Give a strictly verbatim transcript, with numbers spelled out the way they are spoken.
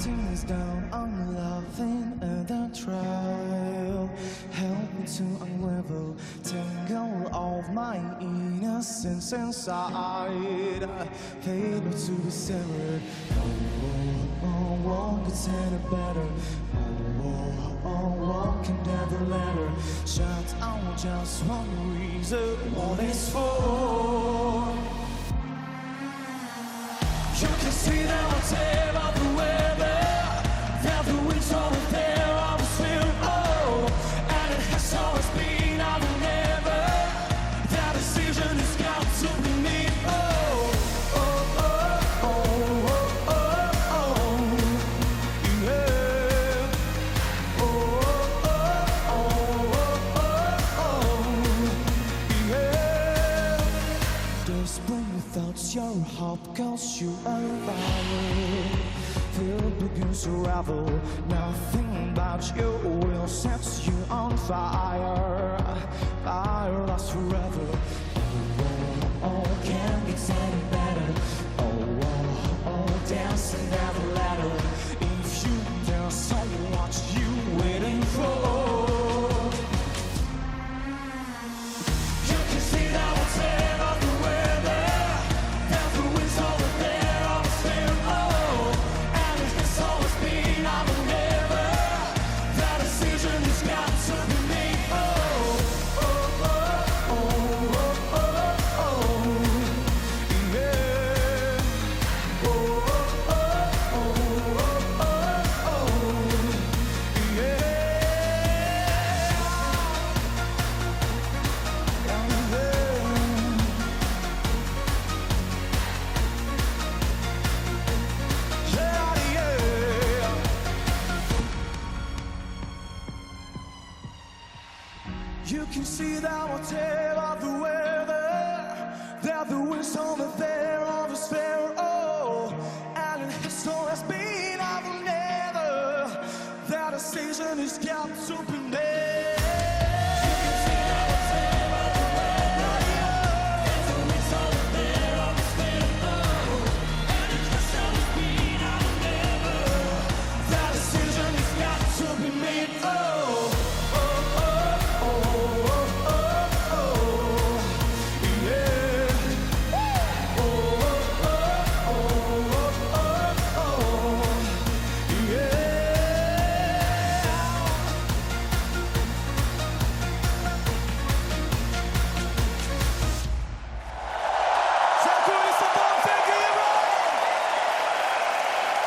Tears down, I'm laughing at the trail. Help me to unravel, tangle of my innocence inside. Fatal to be severed. Oh, oh, oh, what could stand it better? Oh, oh, oh, what can never let her shut out just one reason? What it's for? You can see that I'll tear up the weather. That the wind's over there, I was feeling oh, and it has always been, I will never. That decision has got to be me. Oh, oh, oh, oh, oh, oh, yeah. Oh, oh, oh, oh, oh, yeah. Desperate without your hope, cause you are alive. Feel begins to ravel. Nothing about you will set you on fire. Fire lasts forever. Oh, oh, oh, can't get any better. Oh, oh, oh, dance and never let her. If you dance, so what you waiting for? You can see that we'll tear up the weather. That the wind's over there, I was feeling oh, and it's always been, I will never. That decision has got to be me. Oh, oh, oh, oh, oh, oh, yeah. Oh, oh, oh, oh, oh, oh, yeah. You can see that whatever the weather, that the wind's over there on the sphere, oh, and it has always been, I will never. That decision has got to be made.